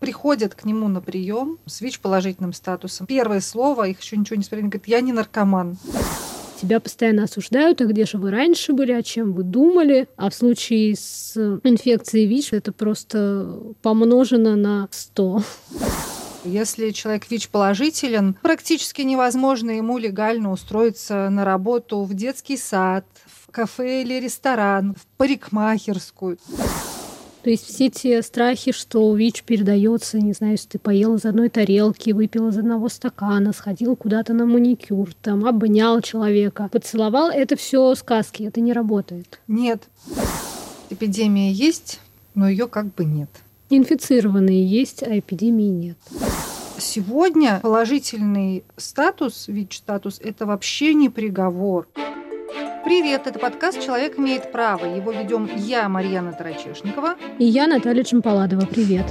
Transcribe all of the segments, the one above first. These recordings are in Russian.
приходят к нему на прием с ВИЧ-положительным статусом. Первое слово, их еще ничего не спросили, говорят: я не наркоман. Тебя постоянно осуждают, а где же вы раньше были, о чем вы думали. А в случае с инфекцией ВИЧ это просто помножено на 100. Если человек ВИЧ-положителен, практически невозможно ему легально устроиться на работу в детский сад, в кафе или ресторан, в парикмахерскую. То есть все те страхи, что ВИЧ передается, не знаю, если ты поел из одной тарелки, выпил из одного стакана, сходил куда-то на маникюр, там, обнял человека, поцеловал, это все сказки, это не работает. Нет. Эпидемия есть, но ее как бы нет. Инфицированные есть, а эпидемии нет. Сегодня положительный статус, ВИЧ-статус, это вообще не приговор. Привет, это подкаст «Человек имеет право». Его ведем я, Марьяна Тарачешникова. И я, Наталья Чемпаладова. Привет.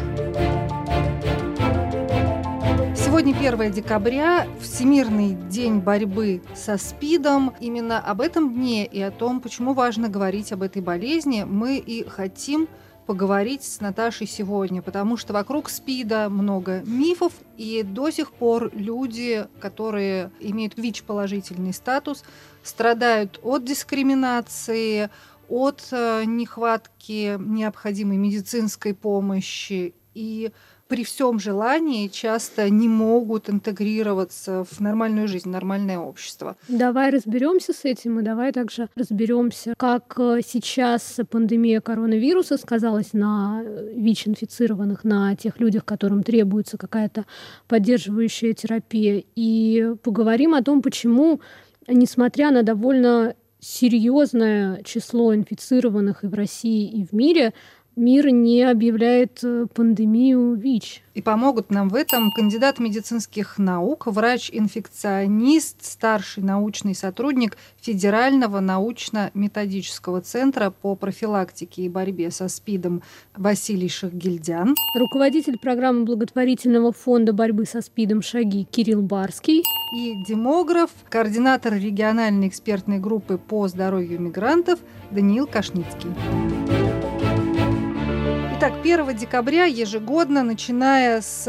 Сегодня 1 декабря, Всемирный день борьбы со СПИДом. Именно об этом дне и о том, почему важно говорить об этой болезни, мы и хотим поговорить с Наташей сегодня, потому что вокруг СПИДа много мифов, и до сих пор люди, которые имеют ВИЧ-положительный статус, страдают от дискриминации, от нехватки необходимой медицинской помощи и при всем желании часто не могут интегрироваться в нормальную жизнь, в нормальное общество. Давай разберемся с этим, и давай также разберемся, как сейчас пандемия коронавируса сказалась на ВИЧ-инфицированных, на тех людях, которым требуется какая-то поддерживающая терапия. И поговорим о том, почему, несмотря на довольно серьезное число инфицированных и в России, и в мире, мир не объявляет пандемию ВИЧ. И помогут нам в этом кандидат медицинских наук, врач-инфекционист, старший научный сотрудник Федерального научно-методического центра по профилактике и борьбе со СПИДом Василий Шахгильдян, руководитель программы благотворительного фонда борьбы со СПИДом «Шаги» Кирилл Барский и демограф, координатор региональной экспертной группы по здоровью мигрантов Даниил Кашницкий. Итак, 1 декабря ежегодно, начиная с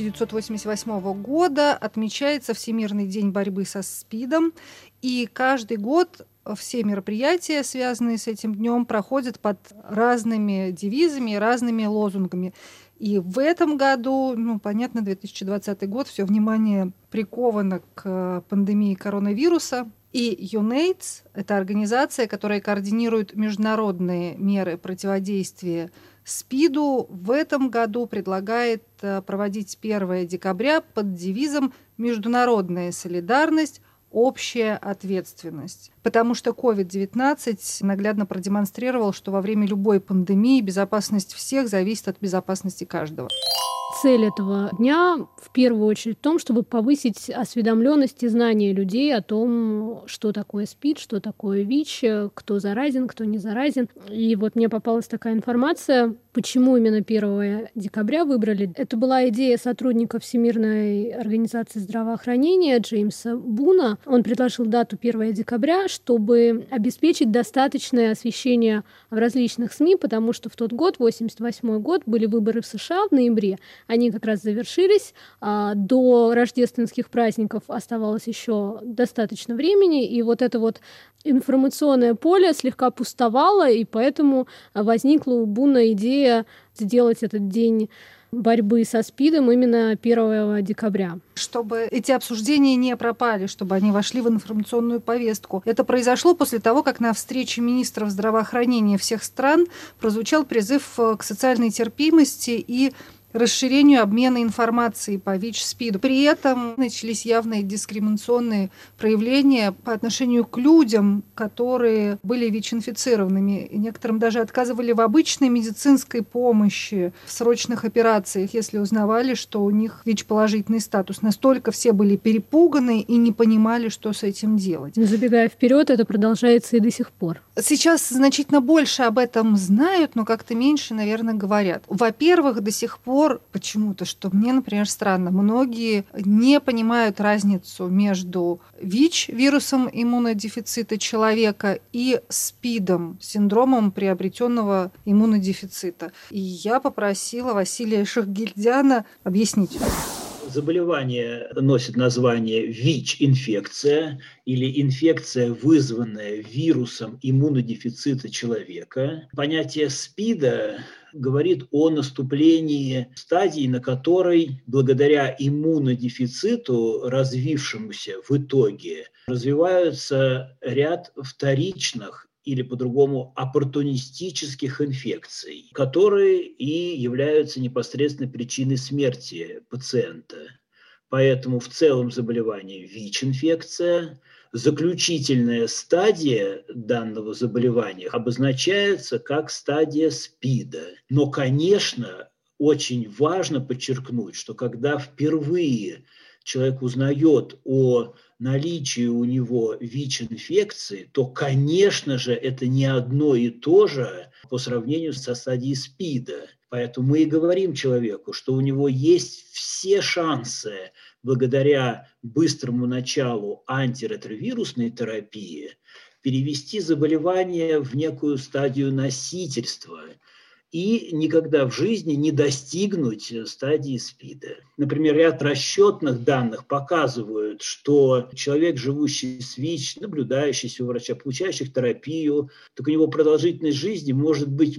1988 года, отмечается Всемирный день борьбы со СПИДом. И каждый год все мероприятия, связанные с этим днем, проходят под разными девизами и разными лозунгами. И в этом году, понятно, 2020 год, все внимание приковано к пандемии коронавируса. И UNAIDS – это организация, которая координирует международные меры противодействия СПИДу, в этом году предлагает проводить 1 декабря под девизом «Международная солидарность, общая ответственность». Потому что COVID-19 наглядно продемонстрировал, что во время любой пандемии безопасность всех зависит от безопасности каждого. Цель этого дня в первую очередь в том, чтобы повысить осведомленность и знания людей о том, что такое СПИД, что такое ВИЧ, кто заразен, кто не заразен. И вот мне попалась такая информация, почему именно 1 декабря выбрали. Это была идея сотрудника Всемирной организации здравоохранения Джеймса Буна. Он предложил дату 1 декабря, чтобы обеспечить достаточное освещение в различных СМИ, потому что в тот год, 1988 год, были выборы в США в ноябре. Они как раз завершились. До рождественских праздников оставалось еще достаточно времени, и вот это вот информационное поле слегка пустовало, и поэтому возникла у Буна идея сделать этот день борьбы со СПИДом именно 1 декабря. Чтобы эти обсуждения не пропали, чтобы они вошли в информационную повестку. Это произошло после того, как на встрече министров здравоохранения всех стран прозвучал призыв к социальной терпимости и расширению обмена информацией по ВИЧ-СПИДу. При этом начались явные дискриминационные проявления по отношению к людям, которые были ВИЧ-инфицированными. И некоторым даже отказывали в обычной медицинской помощи, в срочных операциях, если узнавали, что у них ВИЧ-положительный статус. Настолько все были перепуганы и не понимали, что с этим делать. Забегая вперед, это продолжается и до сих пор. Сейчас значительно больше об этом знают, но как-то меньше, наверное, говорят. Во-первых, до сих пор пор почему-то, что мне, например, странно, многие не понимают разницу между ВИЧ, вирусом иммунодефицита человека, и СПИДом, синдромом приобретенного иммунодефицита. И я попросила Василия Шахгильдяна объяснить. Заболевание носит название ВИЧ-инфекция или инфекция, вызванная вирусом иммунодефицита человека. Понятие СПИДа говорит о наступлении стадии, на которой благодаря иммунодефициту, развившемуся в итоге, развиваются ряд вторичных или по-другому оппортунистических инфекций, которые и являются непосредственной причиной смерти пациента. Поэтому в целом заболевание ВИЧ-инфекция, заключительная стадия данного заболевания обозначается как стадия СПИДа. Но, конечно, очень важно подчеркнуть, что когда впервые человек узнает о наличии у него ВИЧ-инфекции, то, конечно же, это не одно и то же по сравнению со стадией СПИДа. Поэтому мы и говорим человеку, что у него есть все шансы благодаря быстрому началу антиретровирусной терапии перевести заболевание в некую стадию носительства и никогда в жизни не достигнуть стадии СПИДа. Например, ряд расчетных данных показывают, что человек, живущий с ВИЧ, наблюдающийся у врача, получающий терапию, так у него продолжительность жизни может быть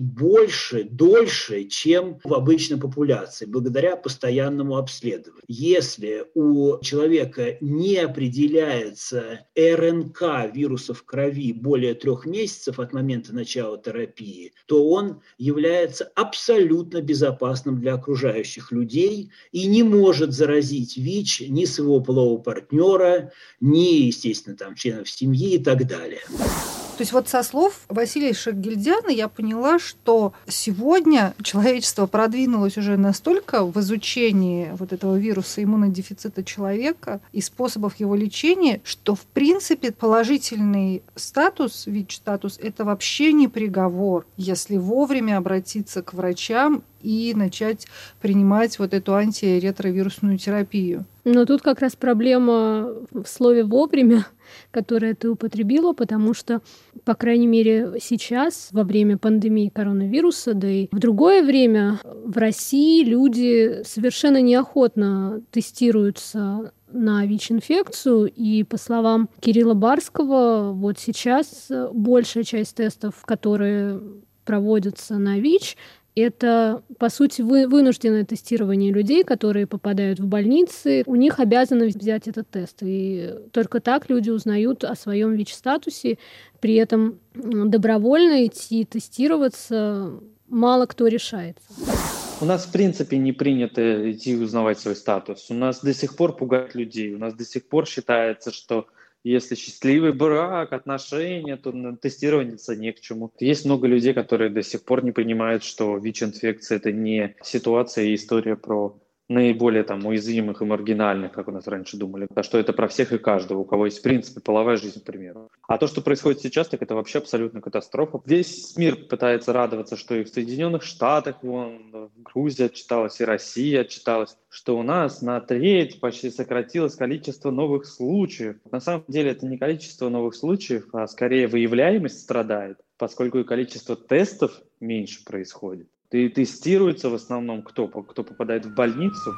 дольше, чем в обычной популяции, благодаря постоянному обследованию. Если у человека не определяется РНК вируса в крови более 3 месяцев от момента начала терапии, то он является абсолютно безопасным для окружающих людей и не может заразить ВИЧ ни своего полового партнера, ни, естественно, членов семьи и так далее. То есть вот со слов Василия Шахгильдяна я поняла, что сегодня человечество продвинулось уже настолько в изучении вот этого вируса иммунодефицита человека и способов его лечения, что в принципе положительный статус, ВИЧ-статус, это вообще не приговор, если вовремя обратиться к врачам и начать принимать вот эту антиретровирусную терапию. Но тут как раз проблема в слове «вовремя», которое ты употребила, потому что, по крайней мере, сейчас, во время пандемии коронавируса, да и в другое время, в России люди совершенно неохотно тестируются на ВИЧ-инфекцию, и по словам Кирилла Барского, вот сейчас большая часть тестов, которые проводятся на ВИЧ, это, по сути, вынужденное тестирование людей, которые попадают в больницы. У них обязаны взять этот тест. И только так люди узнают о своем ВИЧ-статусе. При этом добровольно идти тестироваться мало кто решается. У нас, в принципе, не принято идти узнавать свой статус. У нас до сих пор пугают людей. У нас до сих пор считается, что если счастливый брак, отношения, то тестироваться не к чему. Есть много людей, которые до сих пор не понимают, что ВИЧ-инфекция – это не ситуация и история про наиболее уязвимых и маргинальных, как у нас раньше думали, а что это про всех и каждого, у кого есть, в принципе, половая жизнь, к примеру. А то, что происходит сейчас, так это вообще абсолютно катастрофа. Весь мир пытается радоваться, что и в Соединенных Штатах, в Грузии отчиталась, и Россия отчиталась, что у нас на треть почти сократилось количество новых случаев. На самом деле это не количество новых случаев, а скорее выявляемость страдает, поскольку и количество тестов меньше происходит. И тестируется в основном кто попадает в больницу.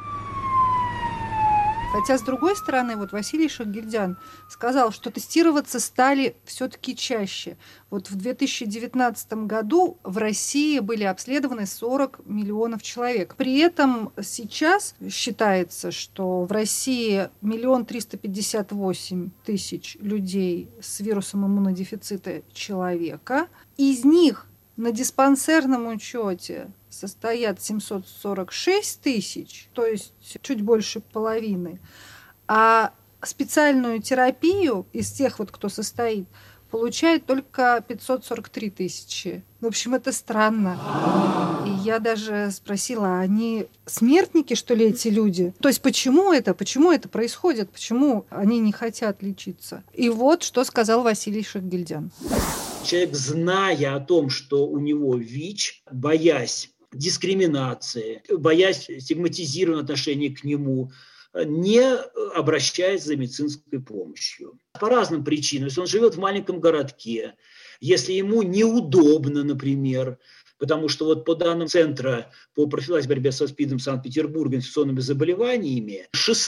Хотя, с другой стороны, вот Василий Шахгильдян сказал, что тестироваться стали все-таки чаще. Вот в 2019 году в России были обследованы 40 миллионов человек. При этом сейчас считается, что в России 1 358 000 людей с вирусом иммунодефицита человека. Из них на диспансерном учете состоят 746 000, то есть чуть больше половины, а специальную терапию из тех, кто состоит, получает только 543 000. В общем, это странно. И я даже спросила, они смертники, что ли, эти люди? То есть почему это происходит? Почему они не хотят лечиться? И вот что сказал Василий Шахгильдян. Человек, зная о том, что у него ВИЧ, боясь дискриминации, боясь стигматизированного отношения к нему, не обращается за медицинской помощью. По разным причинам. Если он живет в маленьком городке, если ему неудобно, например, потому что вот по данным Центра по профилактике борьбы со СПИДом Санкт-Петербурга инфекционными заболеваниями,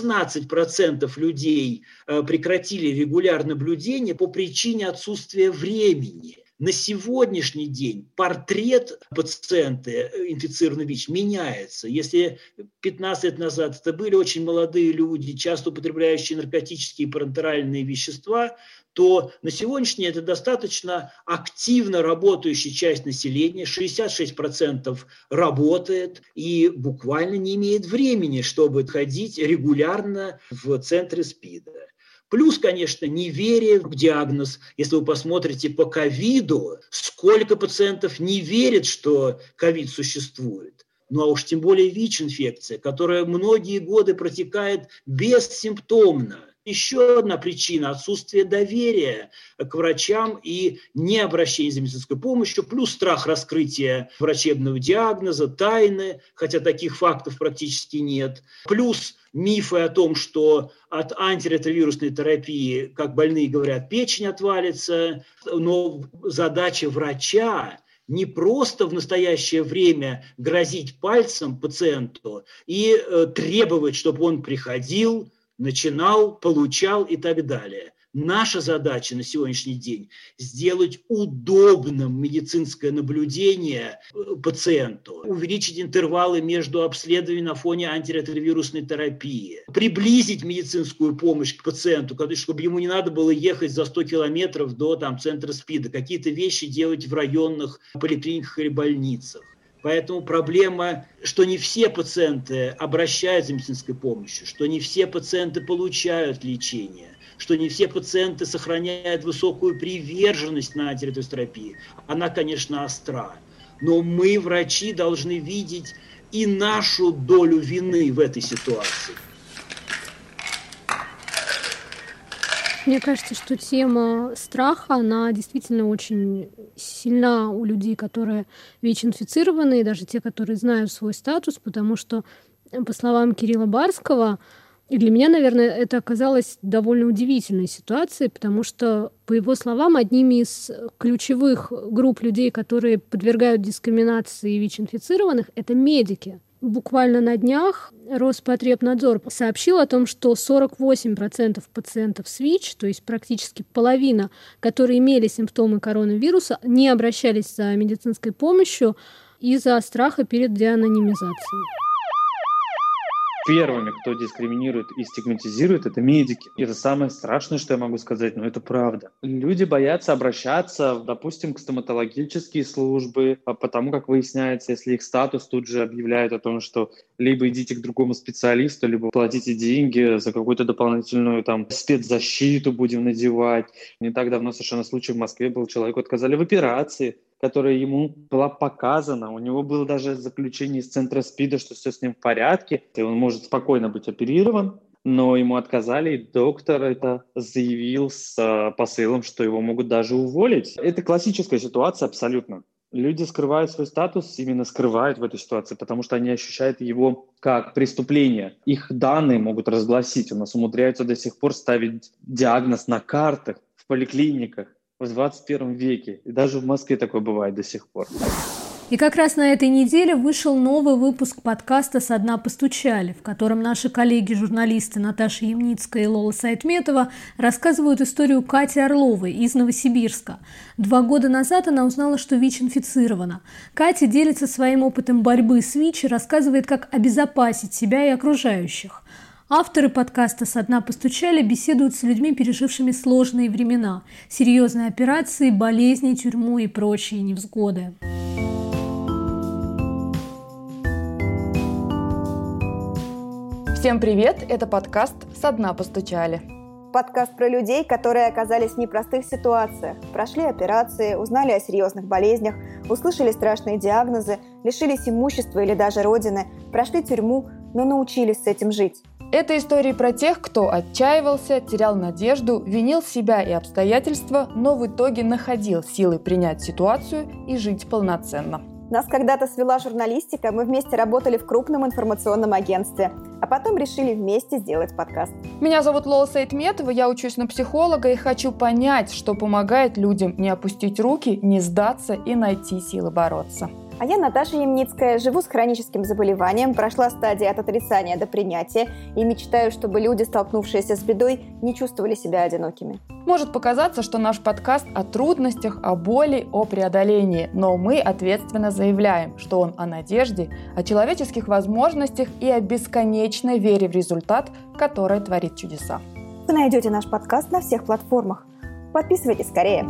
16% людей прекратили регулярное наблюдение по причине отсутствия времени. На сегодняшний день портрет пациента инфицированного ВИЧ меняется. Если 15 лет назад это были очень молодые люди, часто употребляющие наркотические и парентеральные вещества, то на сегодняшний день это достаточно активно работающая часть населения, 66% работает и буквально не имеет времени, чтобы ходить регулярно в центры СПИДа. Плюс, конечно, неверие в диагноз. Если вы посмотрите по ковиду, сколько пациентов не верит, что ковид существует. Ну а уж тем более ВИЧ-инфекция, которая многие годы протекает бессимптомно. Еще одна причина – отсутствие доверия к врачам и необращение за медицинской помощью, плюс страх раскрытия врачебного диагноза, тайны, хотя таких фактов практически нет, плюс мифы о том, что от антиретровирусной терапии, как больные говорят, печень отвалится, но задача врача не просто в настоящее время грозить пальцем пациенту и требовать, чтобы он приходил, начинал, получал и так далее. Наша задача на сегодняшний день – сделать удобным медицинское наблюдение пациенту, увеличить интервалы между обследованиями на фоне антиретровирусной терапии, приблизить медицинскую помощь к пациенту, чтобы ему не надо было ехать за 100 километров до центра СПИДа, какие-то вещи делать в районных поликлиниках или больницах. Поэтому проблема, что не все пациенты обращаются за медицинской помощью, что не все пациенты получают лечение, что не все пациенты сохраняют высокую приверженность на антиретровирустерапии. Она, конечно, остра. Но мы, врачи, должны видеть и нашу долю вины в этой ситуации. Мне кажется, что тема страха, она действительно очень сильна у людей, которые ВИЧ-инфицированы, и даже те, которые знают свой статус, потому что, по словам Кирилла Барского, и для меня, наверное, это оказалось довольно удивительной ситуацией, потому что, по его словам, одними из ключевых групп людей, которые подвергают дискриминации ВИЧ-инфицированных, это медики. Буквально на днях Роспотребнадзор сообщил о том, что 48% пациентов с ВИЧ, то есть практически половина, которые имели симптомы коронавируса, не обращались за медицинской помощью из-за страха перед деанонимизацией. Первыми, кто дискриминирует и стигматизирует, это медики. И это самое страшное, что я могу сказать, но это правда. Люди боятся обращаться, допустим, к стоматологические службы, потому как выясняется, если их статус тут же объявляют о том, что либо идите к другому специалисту, либо платите деньги за какую-то дополнительную спецзащиту будем надевать. Не так давно совершенно случай в Москве был, человеку отказали в операции, которая ему была показана. У него было даже заключение из центра СПИДа, что все с ним в порядке, и он может спокойно быть оперирован, но ему отказали, и доктор это заявил с посылом, что его могут даже уволить. Это классическая ситуация абсолютно. Люди скрывают свой статус, именно скрывают в этой ситуации, потому что они ощущают его как преступление. Их данные могут разгласить. У нас умудряются до сих пор ставить диагноз на картах в поликлиниках. В 21 веке. И даже в Москве такое бывает до сих пор. И как раз на этой неделе вышел новый выпуск подкаста «Со дна постучали», в котором наши коллеги-журналисты Наташа Ямницкая и Лола Сайтметова рассказывают историю Кати Орловой из Новосибирска. 2 года назад она узнала, что ВИЧ инфицирована. Катя делится своим опытом борьбы с ВИЧ и рассказывает, как обезопасить себя и окружающих. Авторы подкаста «Со дна постучали» беседуют с людьми, пережившими сложные времена, серьезные операции, болезни, тюрьму и прочие невзгоды. Всем привет! Это подкаст «Со дна постучали». Подкаст про людей, которые оказались в непростых ситуациях, прошли операции, узнали о серьезных болезнях, услышали страшные диагнозы, лишились имущества или даже родины, прошли тюрьму, но научились с этим жить. Это истории про тех, кто отчаивался, терял надежду, винил себя и обстоятельства, но в итоге находил силы принять ситуацию и жить полноценно. Нас когда-то свела журналистика, мы вместе работали в крупном информационном агентстве, а потом решили вместе сделать подкаст. Меня зовут Лола Саидметова, я учусь на психолога и хочу понять, что помогает людям не опустить руки, не сдаться и найти силы бороться. А я Наташа Ямницкая, живу с хроническим заболеванием, прошла стадии от отрицания до принятия и мечтаю, чтобы люди, столкнувшиеся с бедой, не чувствовали себя одинокими. Может показаться, что наш подкаст о трудностях, о боли, о преодолении, но мы ответственно заявляем, что он о надежде, о человеческих возможностях и о бесконечной вере в результат, который творит чудеса. Вы найдете наш подкаст на всех платформах. Подписывайтесь скорее.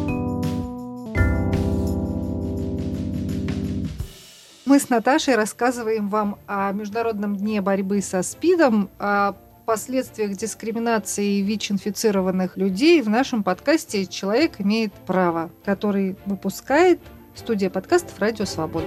Мы с Наташей рассказываем вам о Международном дне борьбы со СПИДом, о последствиях дискриминации ВИЧ-инфицированных людей в нашем подкасте «Человек имеет право», который выпускает студия подкастов «Радио Свобода».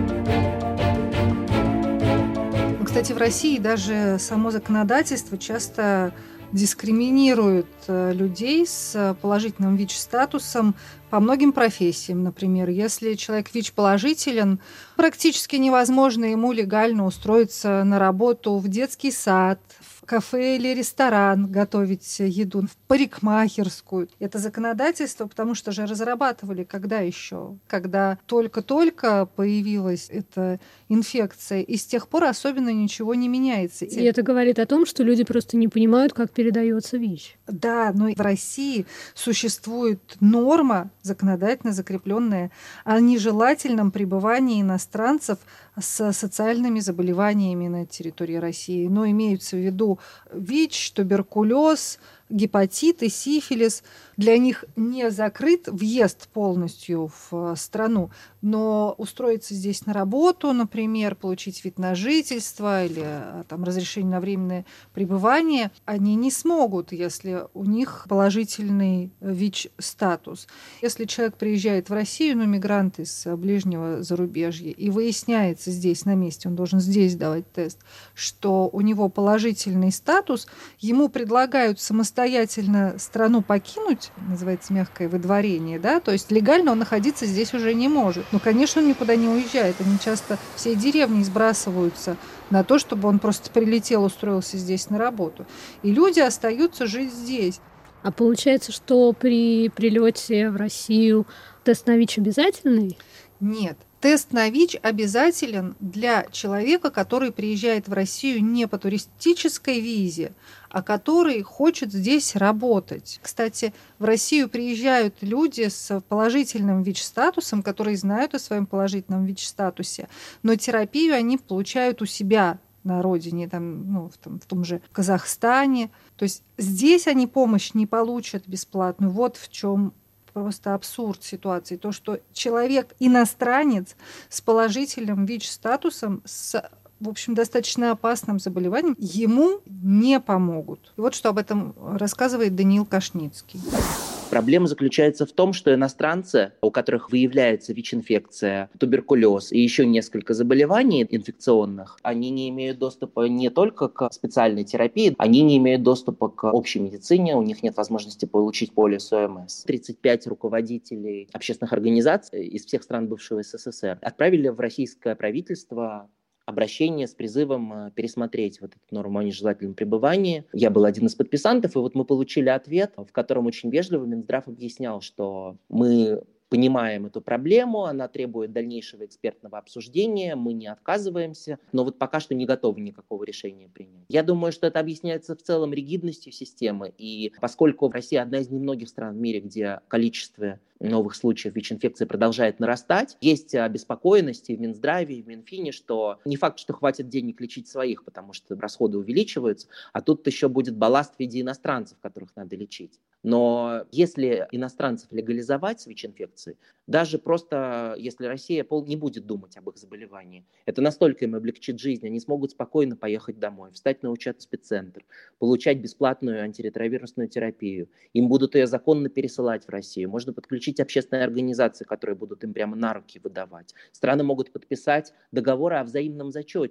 Кстати, в России даже само законодательство часто дискриминирует людей с положительным ВИЧ-статусом по многим профессиям. Например, если человек ВИЧ-положителен, практически невозможно ему легально устроиться на работу в детский сад, в кафе или ресторан, готовить еду, в парикмахерскую. Это законодательство, потому что же разрабатывали когда еще? Когда только-только появилась эта инфекция, и с тех пор особенно ничего не меняется. И это говорит о том, что люди просто не понимают, как передается ВИЧ. Да, но в России существует норма, законодательно закрепленная, о нежелательном пребывании иностранцев с социальными заболеваниями на территории России. Но имеются в виду ВИЧ, туберкулез, гепатит и сифилис. Для них не закрыт въезд полностью в страну, но устроиться здесь на работу, например, получить вид на жительство или там, разрешение на временное пребывание, они не смогут, если у них положительный ВИЧ-статус. Если человек приезжает в Россию, мигрант из ближнего зарубежья, и выясняется здесь на месте, он должен здесь давать тест, что у него положительный статус, ему предлагают самостоятельно страну покинуть, называется мягкое выдворение, да, то есть легально он находиться здесь уже не может. Но, конечно, он никуда не уезжает. Они часто всей деревней сбрасываются на то, чтобы он просто прилетел, устроился здесь на работу. И люди остаются жить здесь. А получается, что при прилете в Россию тест на ВИЧ обязательный? Нет. Тест на ВИЧ обязателен для человека, который приезжает в Россию не по туристической визе, а который хочет здесь работать. Кстати, в Россию приезжают люди с положительным ВИЧ-статусом, которые знают о своем положительном ВИЧ-статусе, но терапию они получают у себя на родине, там, в том же Казахстане. То есть здесь они помощь не получат бесплатную. Вот в чем просто абсурд ситуации. То, что человек, иностранец с положительным ВИЧ-статусом, с, в общем, достаточно опасным заболеванием, ему не помогут. И вот что об этом рассказывает Даниил Кашницкий. Проблема заключается в том, что иностранцы, у которых выявляется ВИЧ-инфекция, туберкулез и еще несколько заболеваний инфекционных, они не имеют доступа не только к специальной терапии, они не имеют доступа к общей медицине, у них нет возможности получить полис ОМС. 35 руководителей общественных организаций из всех стран бывшего СССР отправили в российское правительство обращение с призывом пересмотреть вот эту норму о нежелательном пребывании. Я был один из подписантов, и вот мы получили ответ, в котором очень вежливо Минздрав объяснял, что мы понимаем эту проблему, она требует дальнейшего экспертного обсуждения, мы не отказываемся, но вот пока что не готовы никакого решения принять. Я думаю, что это объясняется в целом ригидностью системы, и поскольку Россия одна из немногих стран в мире, где количество новых случаев ВИЧ-инфекции продолжает нарастать, есть обеспокоенность и в Минздраве, и в Минфине, что не факт, что хватит денег лечить своих, потому что расходы увеличиваются, а тут еще будет балласт в виде иностранцев, которых надо лечить. Но если иностранцев легализовать с ВИЧ-инфекцией, даже просто если Россия не будет думать об их заболевании, это настолько им облегчит жизнь, они смогут спокойно поехать домой, встать на учет в спеццентр, получать бесплатную антиретровирусную терапию. Им будут ее законно пересылать в Россию. Можно подключить общественные организации, которые будут им прямо на руки выдавать. Страны могут подписать договоры о взаимном зачете.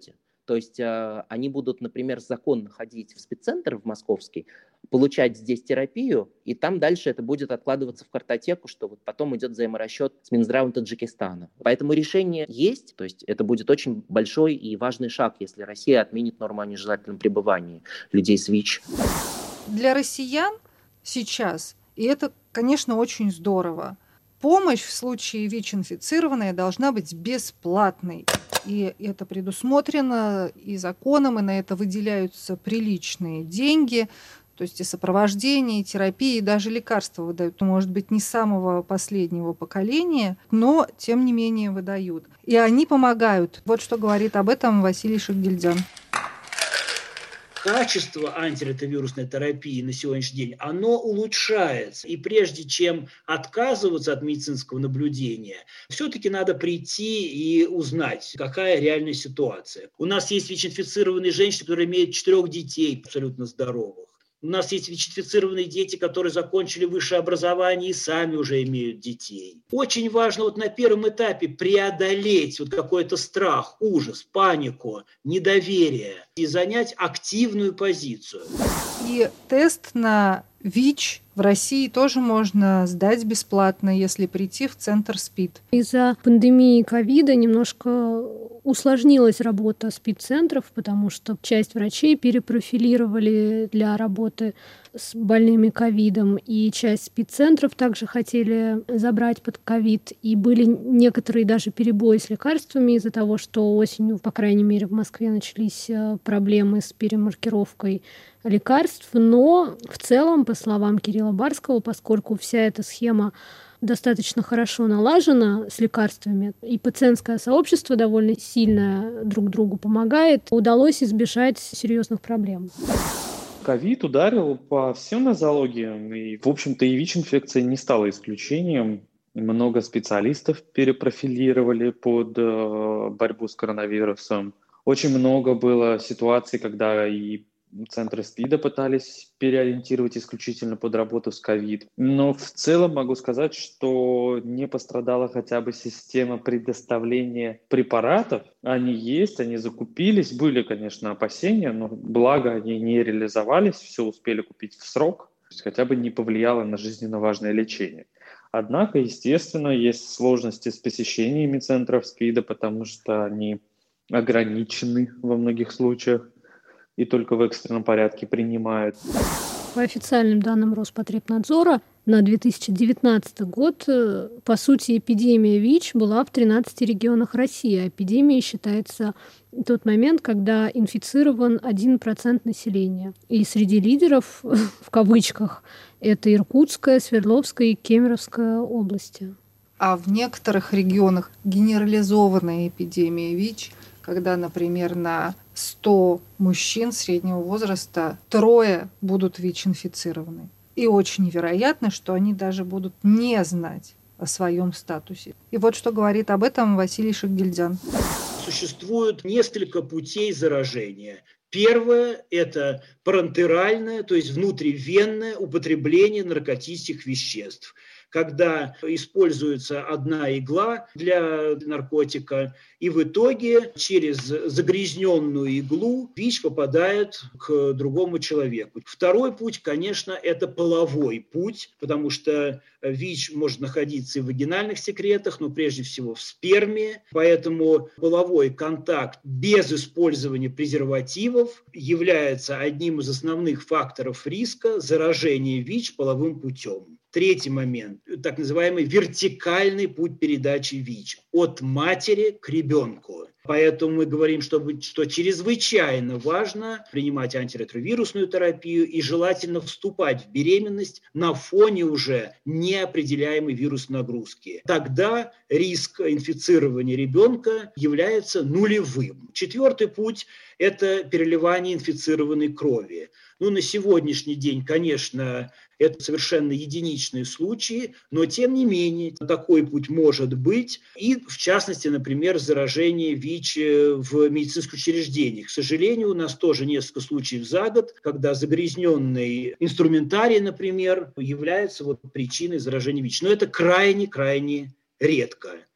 То есть они будут, например, законно ходить в спеццентр в московский, получать здесь терапию, и там дальше это будет откладываться в картотеку, что вот потом идет взаиморасчет с Минздравом Таджикистана. Поэтому решение есть, то есть это будет очень большой и важный шаг, если Россия отменит норму о нежелательном пребывании людей с ВИЧ. Для россиян сейчас, и это, конечно, очень здорово, помощь в случае ВИЧ-инфицированной должна быть бесплатной. И это предусмотрено и законом, и на это выделяются приличные деньги. То есть и сопровождение, и терапия, и даже лекарства выдают. Может быть, не самого последнего поколения, но, тем не менее, выдают. И они помогают. Вот что говорит об этом Василий Шахгильдян. Качество антиретровирусной терапии на сегодняшний день, оно улучшается. И прежде чем отказываться от медицинского наблюдения, все-таки надо прийти и узнать, какая реальная ситуация. У нас есть ВИЧ-инфицированные женщины, которые имеют 4 детей, абсолютно здоровых. У нас есть ВИЧ-инфицированные дети, которые закончили высшее образование и сами уже имеют детей. Очень важно вот на первом этапе преодолеть вот какой-то страх, ужас, панику, недоверие и занять активную позицию. И тест на ВИЧ в России тоже можно сдать бесплатно, если прийти в центр СПИД. Из-за пандемии ковида немножко усложнилась работа СПИД-центров, потому что часть врачей перепрофилировали для работы с больными ковидом, и часть СПИД-центров также хотели забрать под ковид. И были некоторые даже перебои с лекарствами из-за того, что осенью, по крайней мере, в Москве начались проблемы с перемаркировкой лекарств. Но в целом, по словам Кирилла Барского, поскольку вся эта схема достаточно хорошо налажена с лекарствами, и пациентское сообщество довольно сильно друг другу помогает, удалось избежать серьезных проблем. Ковид ударил по всем нозологиям, и, в общем-то, и ВИЧ-инфекция не стала исключением. Много специалистов перепрофилировали под борьбу с коронавирусом. Очень много было ситуаций, когда и центры СПИДа пытались переориентировать исключительно под работу с ковид. Но в целом могу сказать, что не пострадала хотя бы система предоставления препаратов. Они есть, они закупились. Были, конечно, опасения, но благо они не реализовались, все успели купить в срок. То есть хотя бы не повлияло на жизненно важное лечение. Однако, естественно, есть сложности с посещениями центров СПИДа, потому что они ограничены во многих случаях и только в экстренном порядке принимают. По официальным данным Роспотребнадзора, на 2019 год, по сути, эпидемия ВИЧ была в 13 регионах России. Эпидемией считается тот момент, когда инфицирован 1% населения. И среди лидеров, в кавычках, это Иркутская, Свердловская и Кемеровская области. А в некоторых регионах генерализованная эпидемия ВИЧ, когда, например, на 100 мужчин среднего возраста 3 будут ВИЧ-инфицированы. И очень вероятно, что они даже будут не знать о своем статусе. И вот что говорит об этом Василий Шахгильдян. Существует несколько путей заражения. Первое – это парентеральное, то есть внутривенное употребление наркотических веществ, когда используется одна игла для наркотика, и в итоге через загрязненную иглу ВИЧ попадает к другому человеку. Второй путь, конечно, это половой путь, потому что ВИЧ может находиться и в вагинальных секретах, но прежде всего в сперме, поэтому половой контакт без использования презервативов является одним из основных факторов риска заражения ВИЧ половым путем. Третий момент, так называемый вертикальный путь передачи ВИЧ от матери к ребенку. Поэтому мы говорим, что чрезвычайно важно принимать антиретровирусную терапию и желательно вступать в беременность на фоне уже неопределяемой вирусной нагрузки. Тогда риск инфицирования ребенка является нулевым. Четвертый путь – это переливание инфицированной крови. На сегодняшний день, конечно, это совершенно единичные случаи, но тем не менее такой путь может быть. И в частности, например, заражение ВИЧ в медицинских учреждениях. К сожалению, у нас тоже несколько случаев за год, когда загрязненный инструментарий, например, является причиной заражения ВИЧ. Но это крайне-крайне редко.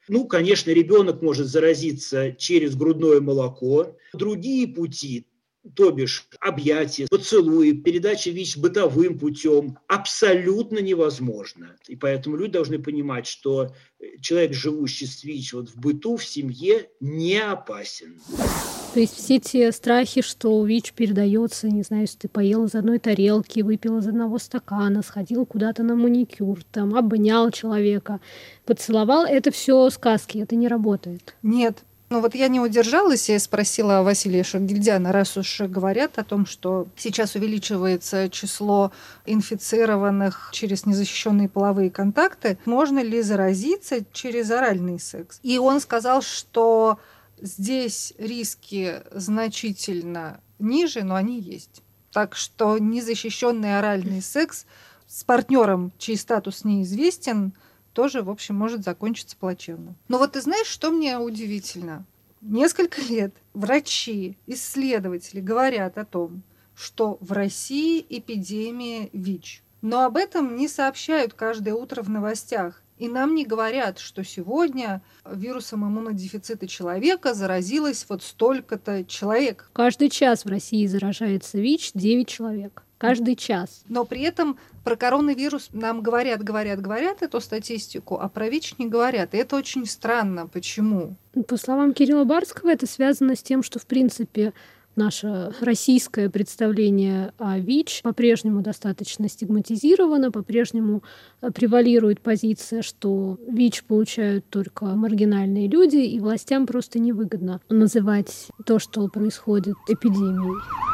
Конечно, ребенок может заразиться через грудное молоко. Другие пути, то бишь объятия, поцелуи, передача ВИЧ бытовым путем, абсолютно невозможно. И поэтому люди должны понимать, что человек, живущий с ВИЧ в быту, в семье, не опасен. То есть все те страхи, что ВИЧ передается, не знаю, если ты поел из одной тарелки, выпил из одного стакана, сходил куда-то на маникюр, обнял человека, поцеловал, это все сказки, это не работает. Нет. Я не удержалась и спросила Василия Шагильдяна, раз уж говорят о том, что сейчас увеличивается число инфицированных через незащищенные половые контакты, можно ли заразиться через оральный секс? И он сказал, что здесь риски значительно ниже, но они есть. Так что незащищенный оральный секс с партнером, чей статус неизвестен, тоже, в общем, может закончиться плачевно. Но ты знаешь, что мне удивительно? Несколько лет врачи, исследователи говорят о том, что в России эпидемия ВИЧ. Но об этом не сообщают каждое утро в новостях. И нам не говорят, что сегодня вирусом иммунодефицита человека заразилось столько-то человек. Каждый час в России заражается ВИЧ 9 человек. Каждый час. Но при этом про коронавирус нам говорят эту статистику, а про ВИЧ не говорят. И это очень странно. Почему? По словам Кирилла Барского, это связано с тем, что, в принципе, наше российское представление о ВИЧ по-прежнему достаточно стигматизировано, по-прежнему превалирует позиция, что ВИЧ получают только маргинальные люди, и властям просто невыгодно называть то, что происходит, эпидемией.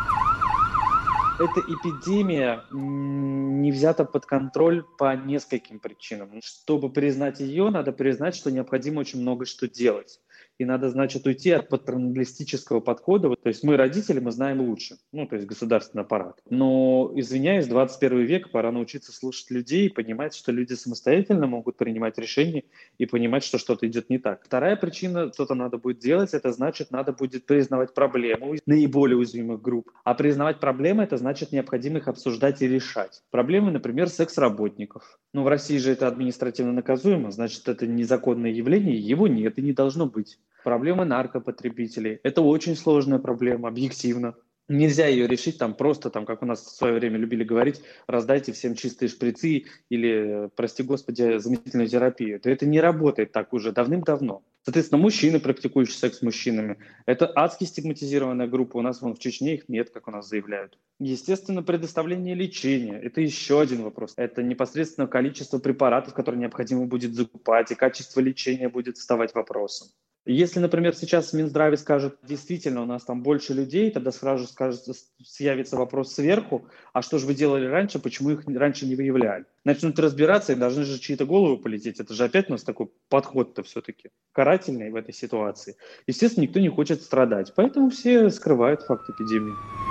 Эта эпидемия не взята под контроль по нескольким причинам. Чтобы признать ее, надо признать, что необходимо очень много что делать. И надо, уйти от патерналистического подхода. То есть мы, родители, мы знаем лучше. То есть государственный аппарат. Но, извиняюсь, 21 век, пора научиться слушать людей и понимать, что люди самостоятельно могут принимать решения и понимать, что что-то идет не так. Вторая причина, что-то надо будет делать, это значит, надо будет признавать проблемы наиболее уязвимых групп. А признавать проблемы, это значит, необходимо их обсуждать и решать. Проблемы, например, секс-работников. В России же это административно наказуемо, значит, это незаконное явление, его нет и не должно быть. Проблема наркопотребителей. Это очень сложная проблема, объективно. Нельзя ее решить просто, как у нас в свое время любили говорить, раздайте всем чистые шприцы или, прости господи, заместительную терапию. Это не работает так уже давным-давно. Соответственно, мужчины, практикующие секс с мужчинами, это адски стигматизированная группа. У нас в Чечне их нет, как у нас заявляют. Естественно, предоставление лечения – это еще один вопрос. Это непосредственно количество препаратов, которые необходимо будет закупать, и качество лечения будет вставать вопросом. Если, например, сейчас Минздрав скажет, действительно, у нас там больше людей, тогда сразу явится вопрос сверху, а что же вы делали раньше, почему их раньше не выявляли? Начнут разбираться, и должны же чьи-то головы полететь. Это же опять у нас такой подход-то все-таки карательный в этой ситуации. Естественно, никто не хочет страдать, поэтому все скрывают факт эпидемии.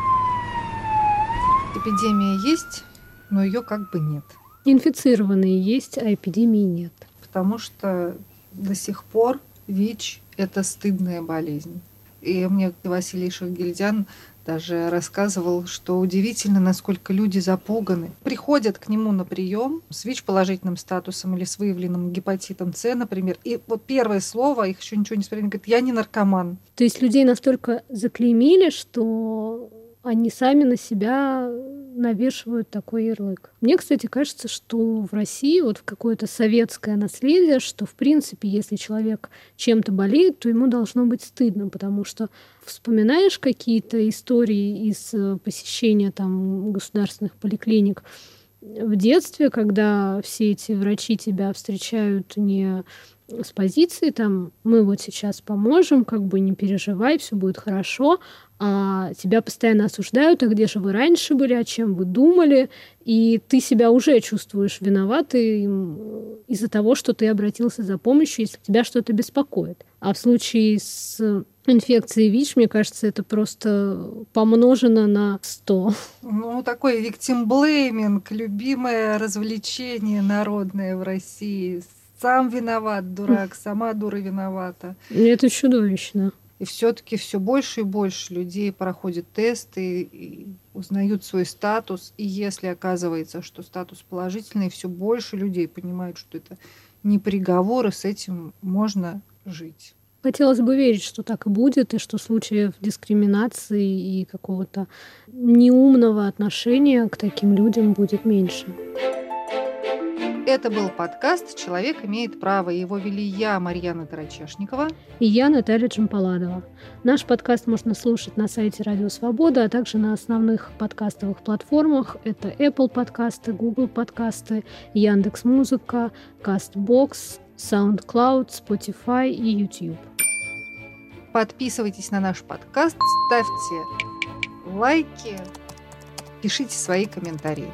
Эпидемия есть, но ее нет. Инфицированные есть, а эпидемии нет. Потому что до сих пор ВИЧ – это стыдная болезнь. И мне Василий Шагильдян даже рассказывал, что удивительно, насколько люди запуганы. Приходят к нему на прием с ВИЧ-положительным статусом или с выявленным гепатитом С, например, и первое слово, их еще ничего не спросили, говорят, я не наркоман. То есть людей настолько заклеймили, что они сами на себя навешивают такой ярлык. Мне, кстати, кажется, что в России в какое-то советское наследие, что, в принципе, если человек чем-то болеет, то ему должно быть стыдно, потому что вспоминаешь какие-то истории из посещения государственных поликлиник в детстве, когда все эти врачи тебя встречают не с позиции мы сейчас поможем, не переживай, все будет хорошо, а тебя постоянно осуждают, а где же вы раньше были, о чем вы думали, и ты себя уже чувствуешь виноватым из-за того, что ты обратился за помощью, если тебя что-то беспокоит. А в случае с инфекцией ВИЧ, мне кажется, это просто помножено на 100. Такой виктимблейминг, любимое развлечение народное в России. Сам виноват, дурак, сама дура виновата. Это чудовищно. И все-таки все больше и больше людей проходят тесты и узнают свой статус. И если оказывается, что статус положительный, все больше людей понимают, что это не приговор, и с этим можно жить. Хотелось бы верить, что так и будет, и что случаев дискриминации и какого-то неумного отношения к таким людям будет меньше. Это был подкаст «Человек имеет право». Его вели я, Марьяна Тарачешникова. И я, Наталья Джампаладова. Наш подкаст можно слушать на сайте Радио Свобода, а также на основных подкастовых платформах. Это Apple подкасты, Google подкасты, Яндекс.Музыка, Castbox, SoundCloud, Spotify и YouTube. Подписывайтесь на наш подкаст, ставьте лайки, пишите свои комментарии.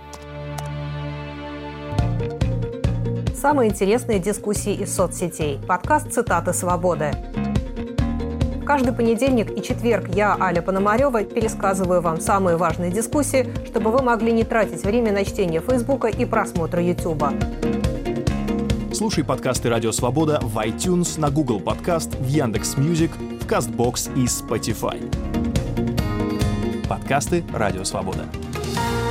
Самые интересные дискуссии из соцсетей. Подкаст «Цитаты свободы». Каждый понедельник и четверг я, Аля Пономарёва, пересказываю вам самые важные дискуссии, чтобы вы могли не тратить время на чтение Фейсбука и просмотр Ютуба. Слушай подкасты «Радио Свобода» в iTunes, на Google Подкаст, в Яндекс.Мьюзик, в Castbox и Spotify. Подкасты «Радио Свобода».